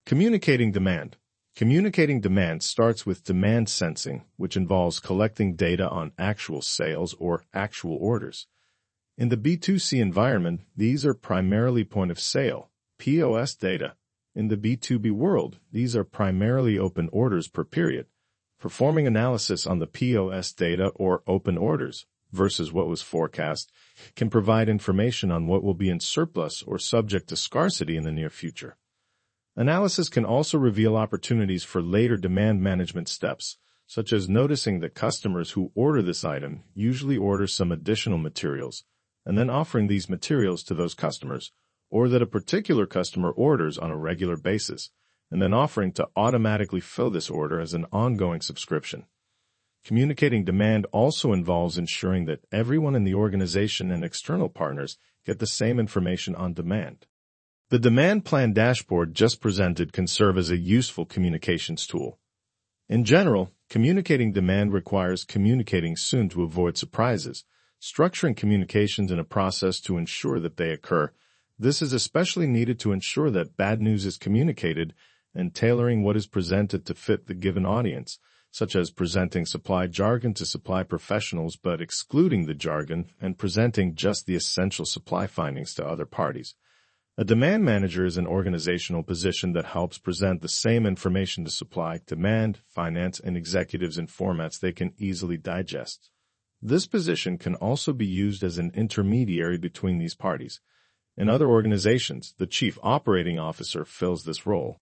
Communicating demand. Communicating demand starts with demand sensing, which involves collecting data on actual sales or actual orders. In the B2C environment, these are primarily point-of-sale, POS data. In the B2B world, these are primarily open orders per period. Performing analysis on the POS data or open orders versus what was forecast can provide information on what will be in surplus or subject to scarcity in the near future. Analysis can also reveal opportunities for later demand management steps, such as noticing that customers who order this item usually order some additional materials, and then offering these materials to those customers, or that a particular customer orders on a regular basis, and then offering to automatically fill this order as an ongoing subscription. Communicating demand also involves ensuring that everyone in the organization and external partners get the same information on demand. The demand plan dashboard just presented can serve as a useful communications tool. In general, communicating demand requires communicating soon to avoid surprises, structuring communications in a process to ensure that they occur. This is especially needed to ensure that bad news is communicated and tailoring what is presented to fit the given audience, such as presenting supply jargon to supply professionals but excluding the jargon and presenting just the essential supply findings to other parties. A demand manager is an organizational position that helps present the same information to supply, demand, finance, and executives in formats they can easily digest. This position can also be used as an intermediary between these parties. In other organizations, the chief operating officer fills this role.